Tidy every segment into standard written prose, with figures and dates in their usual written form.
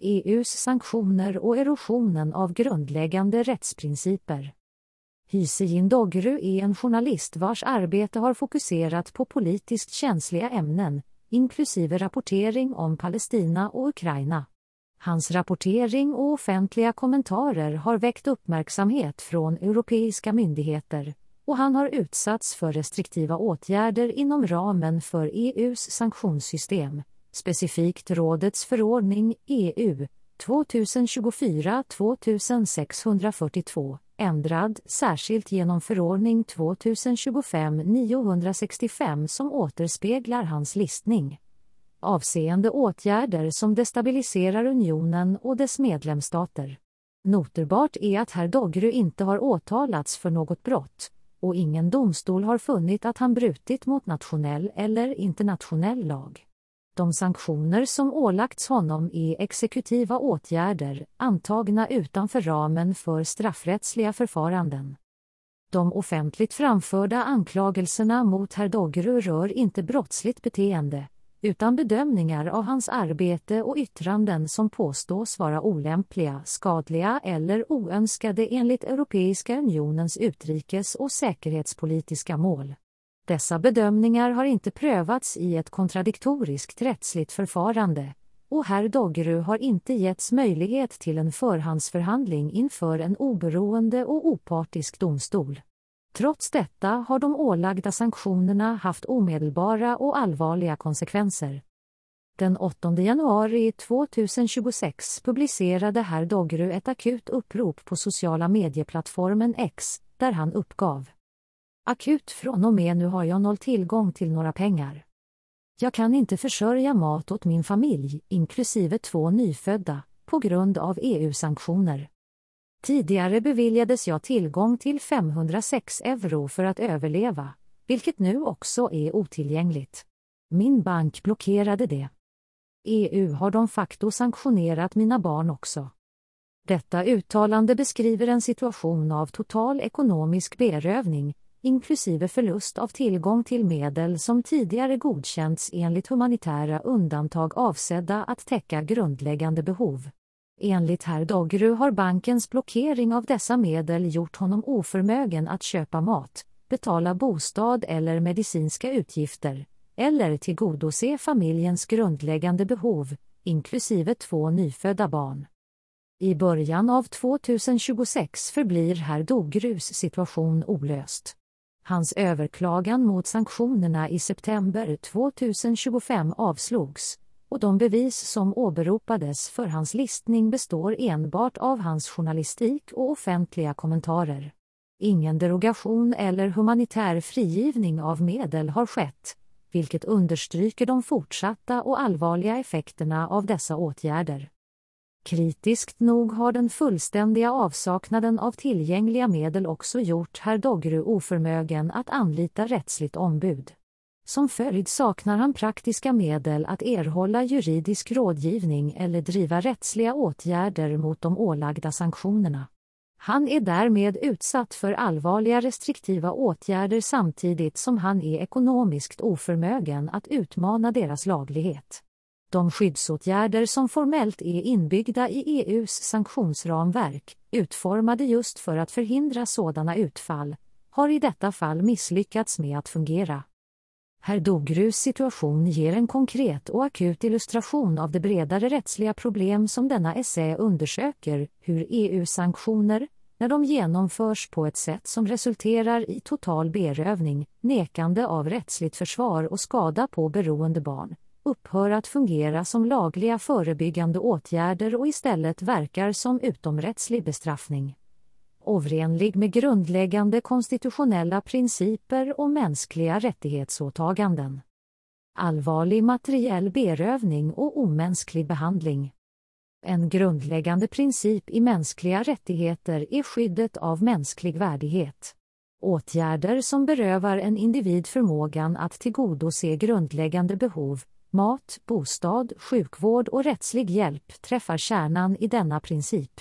EU:s sanktioner och erosionen av grundläggande rättsprinciper. Hüseyin Doğru är en journalist vars arbete har fokuserat på politiskt känsliga ämnen, inklusive rapportering om Palestina och Ukraina. Hans rapportering och offentliga kommentarer har väckt uppmärksamhet från europeiska myndigheter, och han har utsatts för restriktiva åtgärder inom ramen för EU:s sanktionssystem, specifikt rådets förordning EU 2024-2642, ändrad särskilt genom förordning 2025-965 som återspeglar hans listning, avseende åtgärder som destabiliserar unionen och dess medlemsstater. Noterbart är att herr Doğru inte har åtalats för något brott, och ingen domstol har funnit att han brutit mot nationell eller internationell lag. De sanktioner som ålagts honom är exekutiva åtgärder, antagna utanför ramen för straffrättsliga förfaranden. De offentligt framförda anklagelserna mot herr Doğru rör inte brottsligt beteende, utan bedömningar av hans arbete och yttranden som påstås vara olämpliga, skadliga eller oönskade enligt Europeiska unionens utrikes- och säkerhetspolitiska mål. Dessa bedömningar har inte prövats i ett kontradiktoriskt rättsligt förfarande, och herr Doğru har inte getts möjlighet till en förhandsförhandling inför en oberoende och opartisk domstol. Trots detta har de ålagda sanktionerna haft omedelbara och allvarliga konsekvenser. Den 8 januari 2026 publicerade herr Doğru ett akut upprop på sociala medieplattformen X, där han uppgav: "Akut, från och med nu har jag noll tillgång till några pengar. Jag kan inte försörja mat åt min familj, inklusive 2 nyfödda, på grund av EU-sanktioner. Tidigare beviljades jag tillgång till 506 euro för att överleva, vilket nu också är otillgängligt. Min bank blockerade det. EU har de facto sanktionerat mina barn också." Detta uttalande beskriver en situation av total ekonomisk berövning, inklusive förlust av tillgång till medel som tidigare godkänts enligt humanitära undantag avsedda att täcka grundläggande behov. Enligt herr Doğru har bankens blockering av dessa medel gjort honom oförmögen att köpa mat, betala bostad eller medicinska utgifter, eller tillgodose familjens grundläggande behov, inklusive 2 nyfödda barn. I början av 2026 förblir herr Doğrus situation olöst. Hans överklagan mot sanktionerna i september 2025 avslogs, och de bevis som åberopades för hans listning består enbart av hans journalistik och offentliga kommentarer. Ingen derogation eller humanitär frigivning av medel har skett, vilket understryker de fortsatta och allvarliga effekterna av dessa åtgärder. Kritiskt nog har den fullständiga avsaknaden av tillgängliga medel också gjort herr Doğru oförmögen att anlita rättsligt ombud. Som följd saknar han praktiska medel att erhålla juridisk rådgivning eller driva rättsliga åtgärder mot de ålagda sanktionerna. Han är därmed utsatt för allvarliga restriktiva åtgärder samtidigt som han är ekonomiskt oförmögen att utmana deras laglighet. De skyddsåtgärder som formellt är inbyggda i EU:s sanktionsramverk, utformade just för att förhindra sådana utfall, har i detta fall misslyckats med att fungera. Herr Doğrus situation ger en konkret och akut illustration av det bredare rättsliga problem som denna essä undersöker, hur EU-sanktioner, när de genomförs på ett sätt som resulterar i total berövning, nekande av rättsligt försvar och skada på beroende barn, upphör att fungera som lagliga förebyggande åtgärder och istället verkar som utomrättslig bestraffning. Oförenlig med grundläggande konstitutionella principer och mänskliga rättighetsåtaganden. Allvarlig materiell berövning och omänsklig behandling. En grundläggande princip i mänskliga rättigheter är skyddet av mänsklig värdighet. Åtgärder som berövar en individ förmågan att tillgodose grundläggande behov, mat, bostad, sjukvård och rättslig hjälp träffar kärnan i denna princip.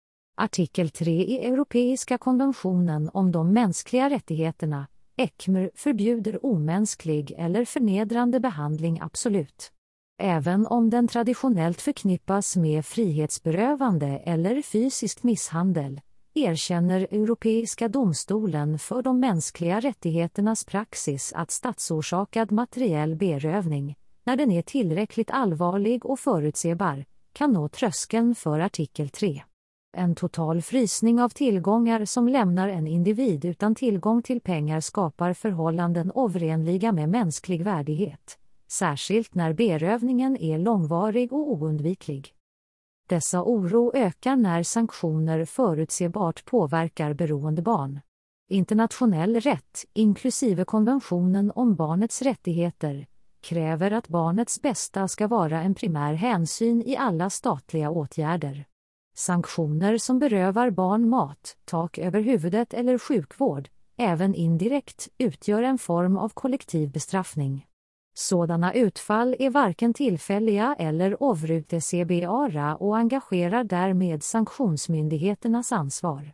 Artikel 3 i Europeiska konventionen om de mänskliga rättigheterna, ECMR, förbjuder omänsklig eller förnedrande behandling absolut. Även om den traditionellt förknippas med frihetsberövande eller fysisk misshandel, erkänner Europeiska domstolen för de mänskliga rättigheternas praxis att statsorsakad materiell berövning, när den är tillräckligt allvarlig och förutsebar, kan nå tröskeln för artikel 3. En total frysning av tillgångar som lämnar en individ utan tillgång till pengar skapar förhållanden oförenliga med mänsklig värdighet, särskilt när berövningen är långvarig och oundviklig. Dessa oro ökar när sanktioner förutsebart påverkar beroende barn. Internationell rätt, inklusive konventionen om barnets rättigheter, kräver att barnets bästa ska vara en primär hänsyn i alla statliga åtgärder. Sanktioner som berövar barn mat, tak över huvudet eller sjukvård, även indirekt, utgör en form av kollektiv bestraffning. Sådana utfall är varken tillfälliga eller oförutsägbara och engagerar därmed sanktionsmyndigheternas ansvar.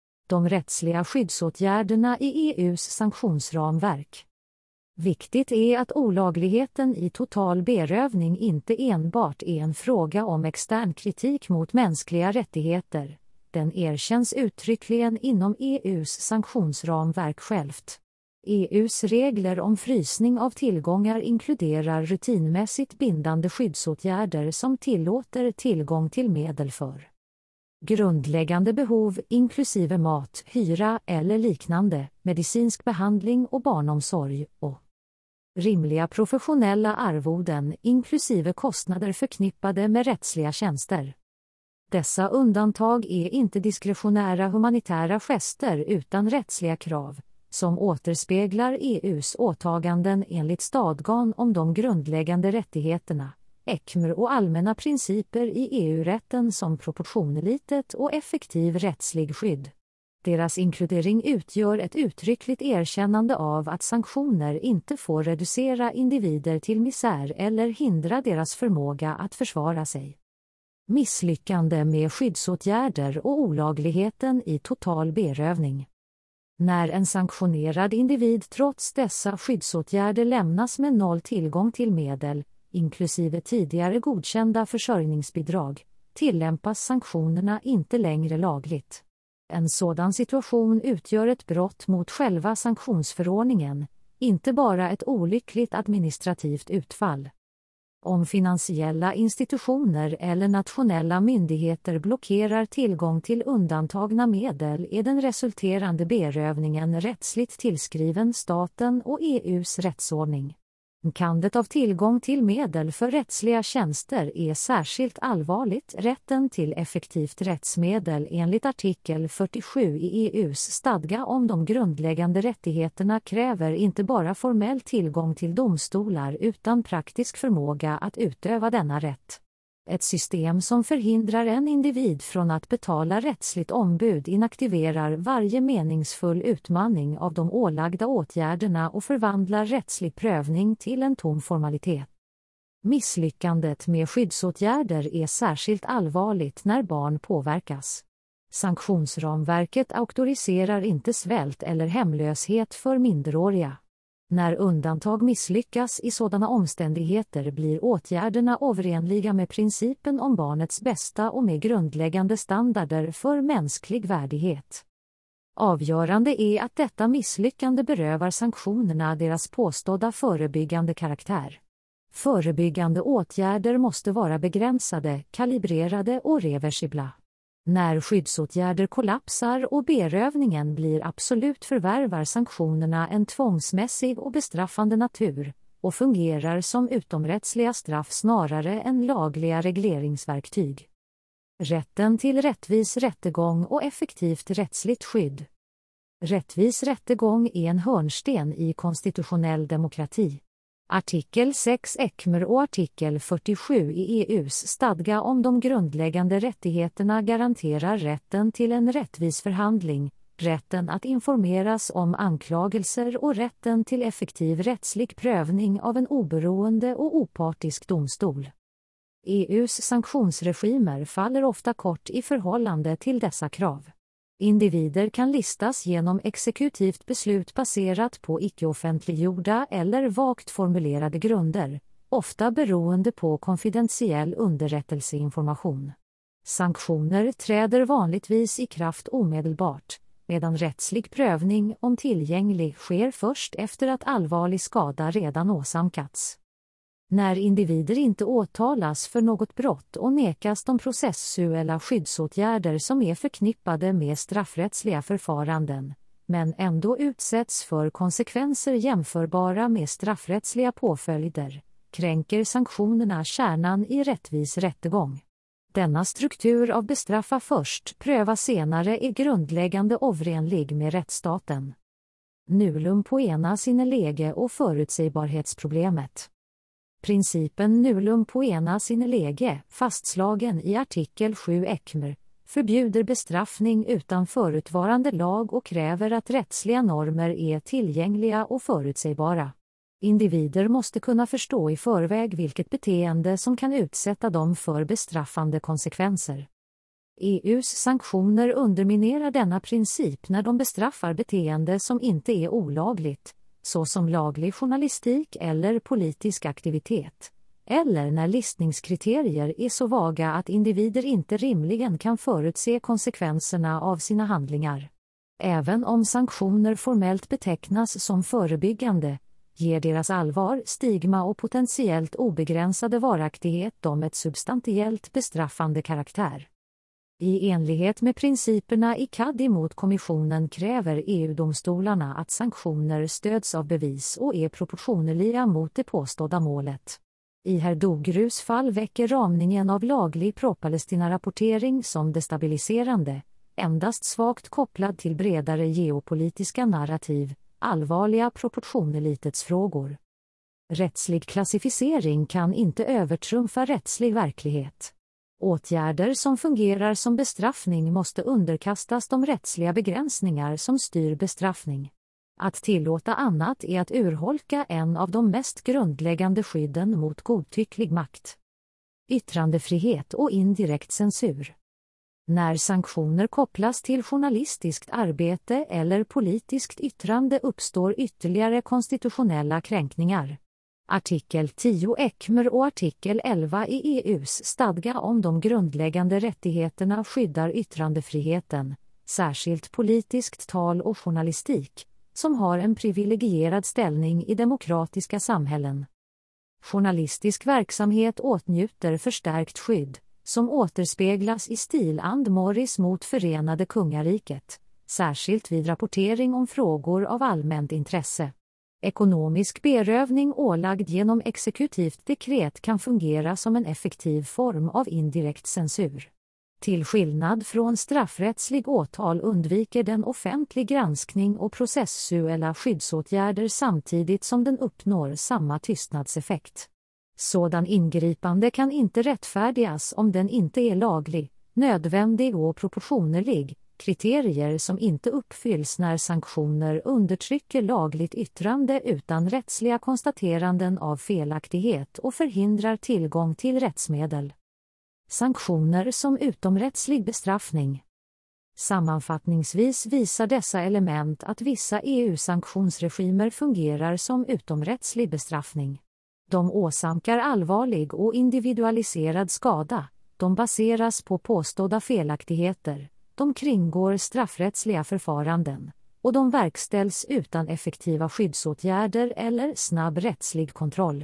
De rättsliga skyddsåtgärderna i EU:s sanktionsramverk. Viktigt är att olagligheten i total berövning inte enbart är en fråga om extern kritik mot mänskliga rättigheter. Den erkänns uttryckligen inom EU:s sanktionsramverk självt. EU:s regler om frysning av tillgångar inkluderar rutinmässigt bindande skyddsåtgärder som tillåter tillgång till medel för grundläggande behov inklusive mat, hyra eller liknande, medicinsk behandling och barnomsorg och rimliga professionella arvoden inklusive kostnader förknippade med rättsliga tjänster. Dessa undantag är inte diskretionära humanitära gester utan rättsliga krav, som återspeglar EU:s åtaganden enligt stadgan om de grundläggande rättigheterna, ECMR och allmänna principer i EU-rätten som proportionalitet och effektiv rättslig skydd. Deras inkludering utgör ett uttryckligt erkännande av att sanktioner inte får reducera individer till misär eller hindra deras förmåga att försvara sig. Misslyckande med skyddsåtgärder och olagligheten i total berövning. När en sanktionerad individ trots dessa skyddsåtgärder lämnas med noll tillgång till medel, inklusive tidigare godkända försörjningsbidrag, tillämpas sanktionerna inte längre lagligt. En sådan situation utgör ett brott mot själva sanktionsförordningen, inte bara ett olyckligt administrativt utfall. Om finansiella institutioner eller nationella myndigheter blockerar tillgång till undantagna medel är den resulterande berövningen rättsligt tillskriven staten och EU:s rättsordning. Kandet av tillgång till medel för rättsliga tjänster är särskilt allvarligt. Rätten till effektivt rättsmedel enligt artikel 47 i EU:s stadga om de grundläggande rättigheterna kräver inte bara formell tillgång till domstolar utan praktisk förmåga att utöva denna rätt. Ett system som förhindrar en individ från att betala rättsligt ombud inaktiverar varje meningsfull utmaning av de ålagda åtgärderna och förvandlar rättslig prövning till en tom formalitet. Misslyckandet med skyddsåtgärder är särskilt allvarligt när barn påverkas. Sanktionsramverket auktoriserar inte svält eller hemlöshet för minderåriga. När undantag misslyckas i sådana omständigheter blir åtgärderna oförenliga med principen om barnets bästa och med grundläggande standarder för mänsklig värdighet. Avgörande är att detta misslyckande berövar sanktionerna deras påstådda förebyggande karaktär. Förebyggande åtgärder måste vara begränsade, kalibrerade och reversibla. När skyddsåtgärder kollapsar och berövningen blir absolut förvärvar sanktionerna en tvångsmässig och bestraffande natur och fungerar som utomrättsliga straff snarare än lagliga regleringsverktyg. Rätten till rättvis rättegång och effektivt rättsligt skydd. Rättvis rättegång är en hörnsten i konstitutionell demokrati. Artikel 6 ECMR och artikel 47 i EU:s stadga om de grundläggande rättigheterna garanterar rätten till en rättvis förhandling, rätten att informeras om anklagelser och rätten till effektiv rättslig prövning av en oberoende och opartisk domstol. EU:s sanktionsregimer faller ofta kort i förhållande till dessa krav. Individer kan listas genom exekutivt beslut baserat på icke-offentliggjorda eller vagt formulerade grunder, ofta beroende på konfidentiell underrättelseinformation. Sanktioner träder vanligtvis i kraft omedelbart, medan rättslig prövning om tillgänglig sker först efter att allvarlig skada redan åsamkats. När individer inte åtalas för något brott och nekas de processuella skyddsåtgärder som är förknippade med straffrättsliga förfaranden, men ändå utsätts för konsekvenser jämförbara med straffrättsliga påföljder, kränker sanktionerna kärnan i rättvis rättegång. Denna struktur av bestraffa först, pröva senare är grundläggande oförenlig med rättsstaten. Nullum poena sine lege och förutsägbarhetsproblemet. Principen nullum poena sine lege, fastslagen i artikel 7 ECMR, förbjuder bestraffning utan förutvarande lag och kräver att rättsliga normer är tillgängliga och förutsägbara. Individer måste kunna förstå i förväg vilket beteende som kan utsätta dem för bestraffande konsekvenser. EU:s sanktioner underminerar denna princip när de bestraffar beteende som inte är olagligt, såsom laglig journalistik eller politisk aktivitet, eller när listningskriterier är så vaga att individer inte rimligen kan förutse konsekvenserna av sina handlingar. Även om sanktioner formellt betecknas som förebyggande, ger deras allvar, stigma och potentiellt obegränsade varaktighet dem ett substantiellt bestraffande karaktär. I enlighet med principerna i CAD mot kommissionen kräver EU-domstolarna att sanktioner stöds av bevis och är proportionerliga mot det påstådda målet. I herr Dogrus fall väcker ramningen av laglig pro-Palestina-rapportering som destabiliserande, endast svagt kopplad till bredare geopolitiska narrativ, allvarliga proportionalitetsfrågor. Rättslig klassificering kan inte övertrumfa rättslig verklighet. Åtgärder som fungerar som bestraffning måste underkastas de rättsliga begränsningar som styr bestraffning. Att tillåta annat är att urholka en av de mest grundläggande skydden mot godtycklig makt. Yttrandefrihet och indirekt censur. När sanktioner kopplas till journalistiskt arbete eller politiskt yttrande uppstår ytterligare konstitutionella kränkningar. Artikel 10 ECMR och artikel 11 i EU:s stadga om de grundläggande rättigheterna skyddar yttrandefriheten, särskilt politiskt tal och journalistik, som har en privilegierad ställning i demokratiska samhällen. Journalistisk verksamhet åtnjuter förstärkt skydd, som återspeglas i stiland Morris mot Förenade Kungariket, särskilt vid rapportering om frågor av allmänt intresse. Ekonomisk berövning ålagd genom exekutivt dekret kan fungera som en effektiv form av indirekt censur. Till skillnad från straffrättslig åtal undviker den offentlig granskning och processuella skyddsåtgärder samtidigt som den uppnår samma tystnadseffekt. Sådan ingripande kan inte rättfärdigas om den inte är laglig, nödvändig och proportionerlig, kriterier som inte uppfylls när sanktioner undertrycker lagligt yttrande utan rättsliga konstateranden av felaktighet och förhindrar tillgång till rättsmedel. Sanktioner som utomrättslig bestraffning. Sammanfattningsvis visar dessa element att vissa EU-sanktionsregimer fungerar som utomrättslig bestraffning. De åsamkar allvarlig och individualiserad skada, de baseras på påstådda felaktigheter, de kringgår straffrättsliga förfaranden, och de verkställs utan effektiva skyddsåtgärder eller snabb rättslig kontroll.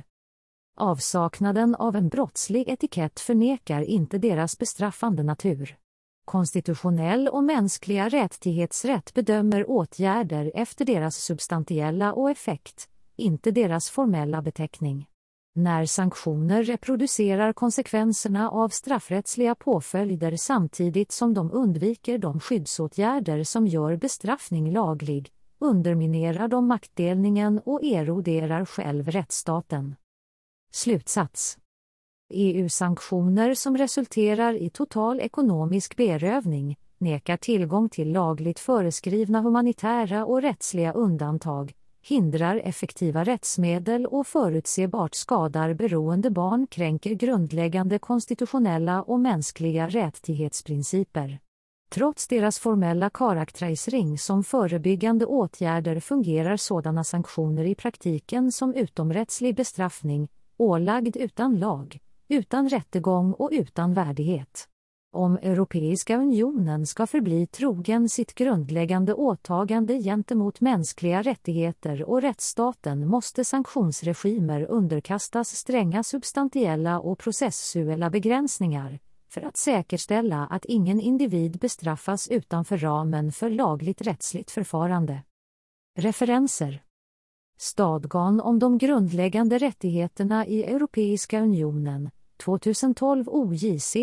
Avsaknaden av en brottslig etikett förnekar inte deras bestraffande natur. Konstitutionell och mänskliga rättighetsrätt bedömer åtgärder efter deras substantiella och effekt, inte deras formella beteckning. När sanktioner reproducerar konsekvenserna av straffrättsliga påföljder samtidigt som de undviker de skyddsåtgärder som gör bestraffning laglig, underminerar de maktdelningen och eroderar själv rättsstaten. Slutsats. EU-sanktioner som resulterar i total ekonomisk berövning, nekar tillgång till lagligt föreskrivna humanitära och rättsliga undantag, hindrar effektiva rättsmedel och förutsebart skadar beroende barn, kränker grundläggande konstitutionella och mänskliga rättighetsprinciper. Trots deras formella karaktärisering som förebyggande åtgärder fungerar sådana sanktioner i praktiken som utomrättslig bestraffning, ålagd utan lag, utan rättegång och utan värdighet. Om Europeiska unionen ska förbli trogen sitt grundläggande åtagande gentemot mänskliga rättigheter och rättsstaten måste sanktionsregimer underkastas stränga substantiella och processuella begränsningar för att säkerställa att ingen individ bestraffas utanför ramen för lagligt rättsligt förfarande. Referenser: Stadgan om de grundläggande rättigheterna i Europeiska unionen, 2012 OJC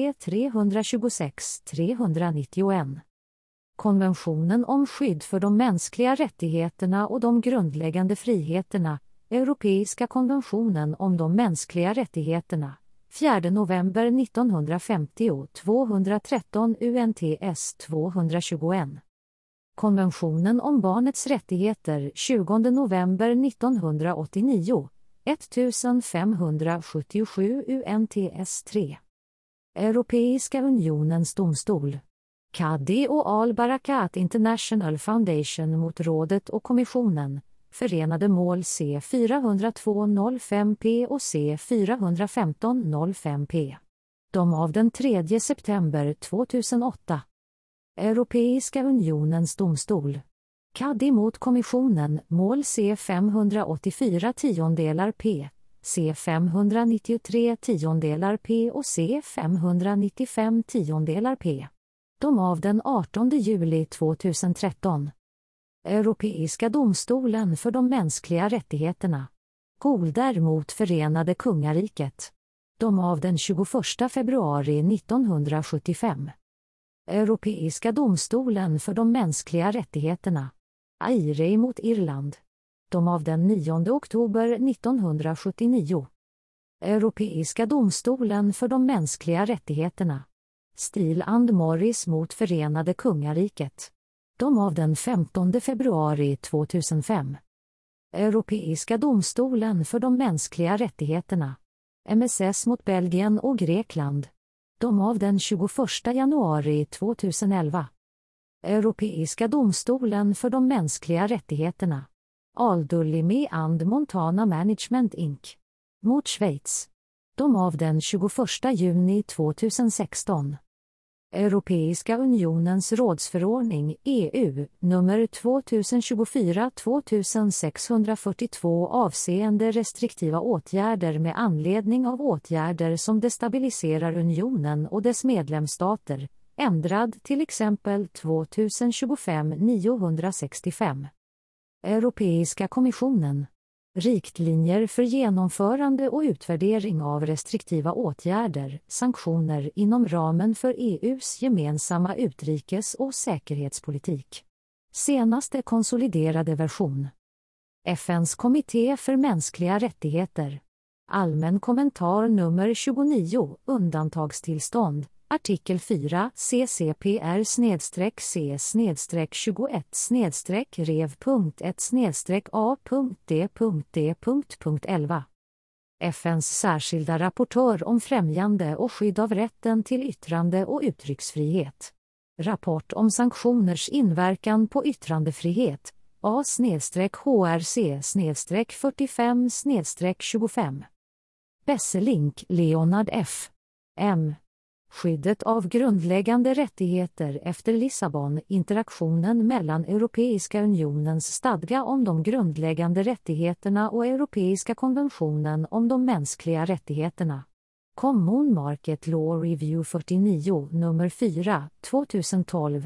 326-391. Konventionen om skydd för de mänskliga rättigheterna och de grundläggande friheterna, Europeiska konventionen om de mänskliga rättigheterna, 4 november 1950, 213 UNTS 221. Konventionen om barnets rättigheter, 20 november 1989, 1577 UNTS 3. Europeiska unionens domstol. Kadi och Al-Barakat International Foundation mot rådet och kommissionen, förenade mål C-402-05P och C-415-05P. De av den 3 september 2008. Europeiska unionens domstol. Kadi mot kommissionen, mål C-584 tiondelar P, C-593 tiondelar P och C-595 tiondelar P. De av den 18 juli 2013. Europeiska domstolen för de mänskliga rättigheterna. Golder mot Förenade Kungariket. De av den 21 februari 1975. Europeiska domstolen för de mänskliga rättigheterna. Aire mot Irland. De av den 9 oktober 1979. Europeiska domstolen för de mänskliga rättigheterna. Steele and Morris mot Förenade Kungariket. De av den 15 februari 2005. Europeiska domstolen för de mänskliga rättigheterna. MSS mot Belgien och Grekland. De av den 21 januari 2011. Europeiska domstolen för de mänskliga rättigheterna. Aldulimi and Montana Management Inc. Mot Schweiz. De av den 21 juni 2016. Europeiska unionens rådsförordning EU nummer 2024-2642 avseende restriktiva åtgärder med anledning av åtgärder som destabiliserar unionen och dess medlemsstater, ändrad till exempel 2025-965. Europeiska kommissionen. Riktlinjer för genomförande och utvärdering av restriktiva åtgärder, sanktioner inom ramen för EU:s gemensamma utrikes- och säkerhetspolitik. Senaste konsoliderade version. FN:s kommitté för mänskliga rättigheter. Allmän kommentar nummer 29, undantagstillstånd. Artikel 4 CCPR-21-rev.1-A.D.11. FN:s särskilda rapportör om främjande och skydd av rätten till yttrande- och uttrycksfrihet. Rapport om sanktioners inverkan på yttrandefrihet. A/HRC/45/25. Besselink, Leonard F. M. Skyddet av grundläggande rättigheter efter Lissabon, interaktionen mellan Europeiska unionens stadga om de grundläggande rättigheterna och Europeiska konventionen om de mänskliga rättigheterna. Common Market Law Review 49 nummer 4, 2012,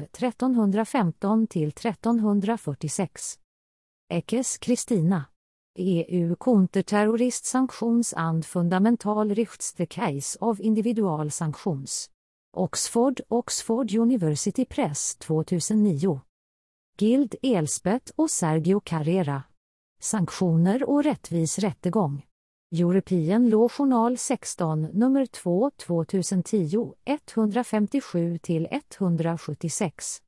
1315-1346. Ekes, Kristina. EU Konterterroristsanktions and Fundamental Rechtstekais av Individualsanktions. Oxford University Press 2009. Gild Elspeth och Sergio Carrera. Sanktioner och rättvis rättegång. European Law Journal 16 nummer 2 2010 157-176.